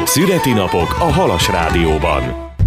Szüreti napok a Halas Rádióban.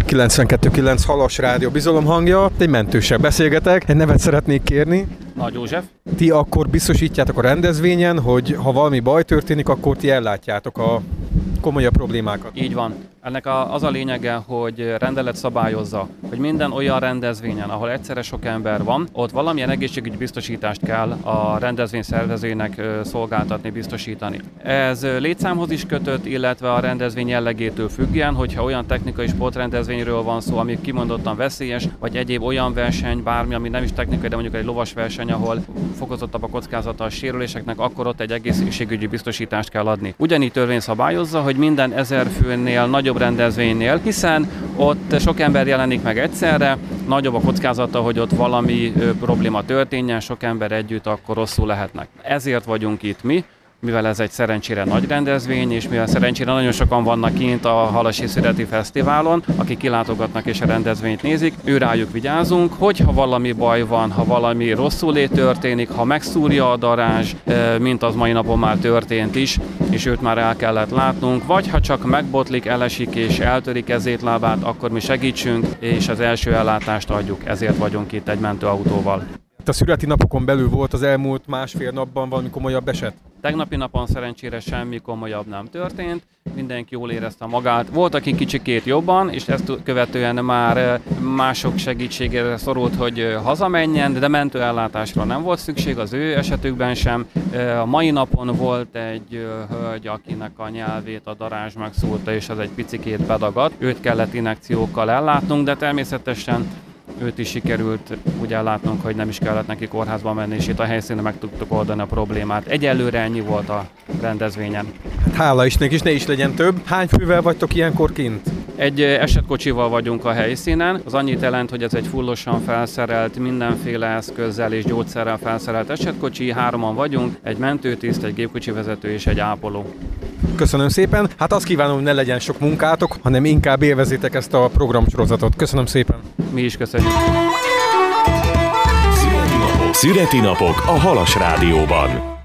92.9 Halas Rádió bizalom hangja. Egy mentőssel beszélgetek, egy nevet szeretnék kérni. Nagy József. Ti akkor biztosítjátok a rendezvényen, hogy ha valami baj történik, akkor ti ellátjátok a komolyabb problémákat. Így van. Ennek az a lényege, hogy rendelet szabályozza, hogy minden olyan rendezvényen, ahol egyszerre sok ember van, ott valamilyen egészségügyi biztosítást kell a rendezvény szervezőnek szolgáltatni, biztosítani. Ez létszámhoz is kötött, illetve a rendezvény jellegétől függően, hogyha olyan technikai sportrendezvényről van szó, ami kimondottan veszélyes, vagy egyéb olyan verseny, bármi, ami nem is technikai, de mondjuk egy lovas verseny, ahol fokozottabb a kockázata a sérüléseknek, akkor ott egy egészségügyi biztosítást kell adni. Ugyanígy törvény szabályozza, hogy minden 1000 főnél nagyobb rendezvénynél, hiszen ott sok ember jelenik meg egyszerre, nagyobb a kockázata, hogy ott valami probléma történjen, sok ember együtt, akkor rosszul lehetnek. Ezért vagyunk itt mi, mivel ez egy szerencsére nagy rendezvény, és mivel szerencsére nagyon sokan vannak kint a Halasi Szüreti Fesztiválon, akik kilátogatnak és a rendezvényt nézik, őrájuk vigyázunk, hogyha valami baj van, ha valami rosszul történik, ha megszúrja a darázs, mint az mai napon már történt is, és őt már el kellett látnunk, vagy ha csak megbotlik, elesik és eltöri kezét, lábát, akkor mi segítsünk, és az első ellátást adjuk, ezért vagyunk itt egy mentőautóval. A szüreti napokon belül volt az elmúlt másfél napban valami komolyabb eset? Tegnapi napon szerencsére semmi komolyabb nem történt, mindenki jól érezte magát. Volt, aki kicsikét jobban, és ezt követően már mások segítségére szorult, hogy hazamenjen, de mentőellátásra nem volt szükség, az ő esetükben sem. A mai napon volt egy hölgy, akinek a nyelvét a darázs megszúrta, és az egy picikét bedagadt. Őt kellett injekciókkal ellátnunk, de természetesen őt is sikerült úgy ellátnunk, hogy nem is kellett neki kórházba menni, és itt a helyszínen meg tudtuk oldani a problémát. Egyelőre ennyi volt a rendezvényen. Hála Istennek, és ne is legyen több. Hány fővel vagytok ilyenkor kint? Egy esetkocsival vagyunk a helyszínen. Az annyit jelent, hogy ez egy fullosan felszerelt, mindenféle eszközzel és gyógyszerrel felszerelt esetkocsi. 3-an vagyunk, egy mentőtiszt, egy gépkocsivezető és egy ápoló. Köszönöm szépen. Hát azt kívánom, hogy ne legyen sok munkátok, hanem inkább élvezzétek ezt a programsorozatot. Köszönöm szépen. Mi is köszönjük. Szüreti napok a Halas Rádióban.